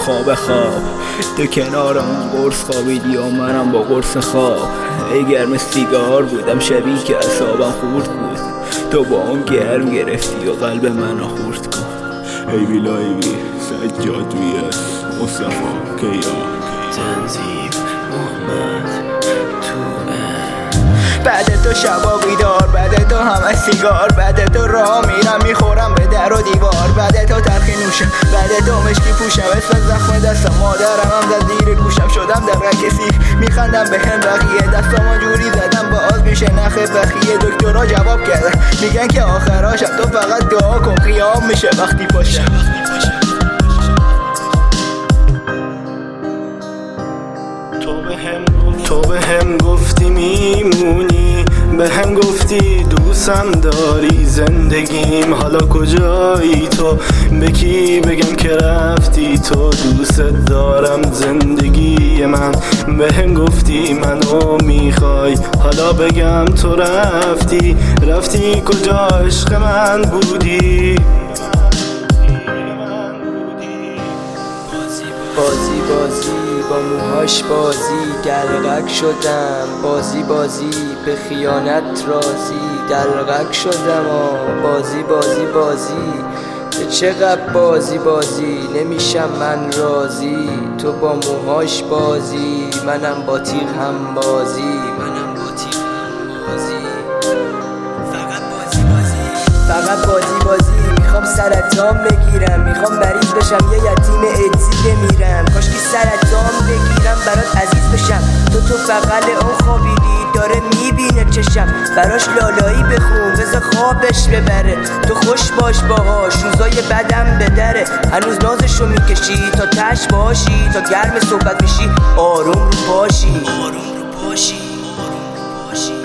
خواب تو کنار اون قرص خوابیدی و منم با قرص خواب. ای گرم سیگار بودم شبی که اعصابم خورد بود، تو با اون گرم گرفتی و قلب منو خورد کن. ای وی لایوی سجاد ویاس مصطفی کیان تنظیم محمد بعد تو شبا بیدار، بعد تو همه سیگار، بعد تو راه میرم میخورم به در و دیوار، بعد تو تلخی نوشم، بعد تو مشکی پوشم، اسم زخم دستم مادرم هم زد زیر گوشم، شدم در کسی میخندم به هم بقیه، دستامو جوری زدم باز میشه نخ بخیه. دکترها جواب کردن میگن که آخراشم، تو فقط دعا کن قیام میشه وقتی پاشم. تو به هم گفتی میمونی، به هم گفتی دوستم داری زندگیم، حالا کجایی تو؟ به کی بگم که رفتی تو؟ دوست دارم زندگی من، به هم گفتی منو میخوای، حالا بگم تو رفتی کجا عشق من بودی؟ بازی با موهاش بازی دلغک شدم، بازی به خیانت رازی دلغک شدم. بازی به چقدر بازی نمیشم من راضی. تو با موهاش بازی، منم با تیغ هم بازی. فقط بازی میخوام سرطان بگیرم، میخوام مریض بشم یه یتیم ایدزی بمیرم. کاشکی سرطان بگیرم برات عزیز بشم، تو فقط اون خوابیدی داره میبینه چشم. براش لالایی بخون بذار خوابش ببره، تو خوش باش باهاش روزای بدم بدره. هنوز نازشو میکشی تا تش باشی، تا گرم صحبت میشی آروم رو پاشی.